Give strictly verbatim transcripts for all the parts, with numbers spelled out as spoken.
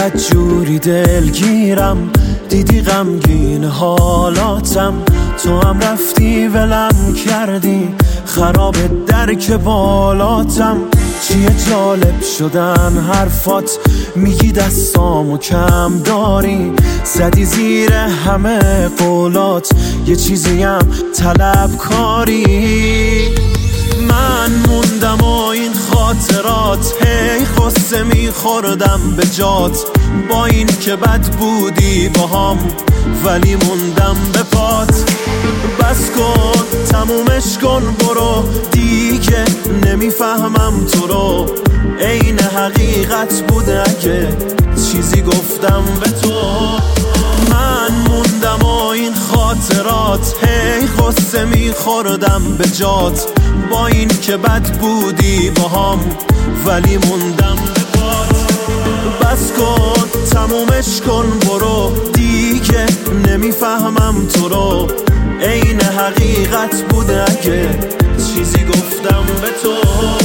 بد جوری دلگیرم، دیدی غمگین حالاتم، تو هم رفتی ولم کردی، خراب درک بالاتم. چیه جالب شدن حرفات، میگی دستامو کم داری، زدی زیر همه قولات، یه چیزی هم طلب کاری. من موندم و این خاطرات، هی قصه میخوردم به جات، با این که بد بودی باهام ولی موندم به پات. بس کن تمومش کن برو، دیگه نمیفهمم تو رو، عین حقیقت بوده اگه چیزی گفتم به تو. من موندم و این خاطرات، هی قصه میخوردم به جات، با این که بد بودی باهام ولی موندم به پات. بس کن تمومش کن برو، دیگه نمیفهمم تو رو، عین حقیقت بوده اگه چیزی گفتم به تو.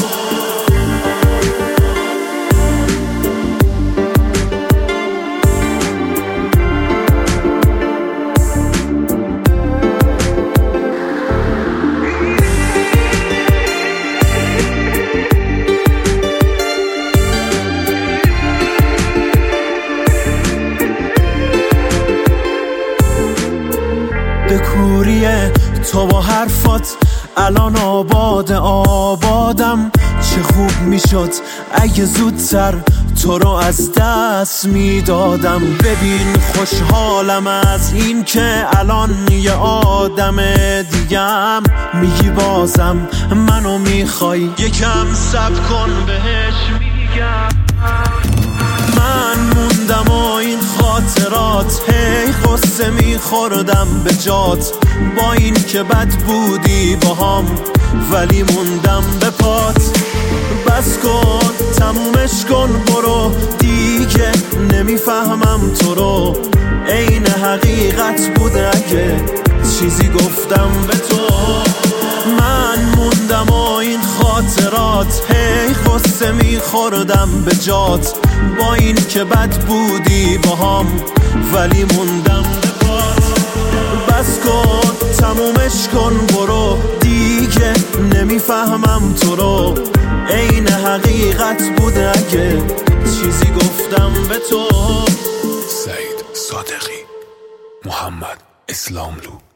به کوریه تو با حرفات الان آباد آبادم، چه خوب میشد اگه زودتر تو رو از دست میدادم. ببین خوشحالم از این که الان یه آدم دیگم، میگی بازم منو میخوای، یکم صبر کن بهش میگم. من موندم و این خاطرات، هی قصه میخوردم به جات، با این که بد بودی باهام ولی موندم به پات. بس کن تمومش کن برو، دیگه نمیفهمم تو رو، عین حقیقت بوده اگه چیزی گفتم به تو. من موندم و این خاطرات، هی قصه میخوردم به جات، با این که بد بودی باهام ولی موندم به پات. بس کن تمومش کن برو، دیگه نمیفهمم تو رو، عین حقیقت بوده اگه چیزی گفتم به تو. سعید صادقی، محمد اسلاملو.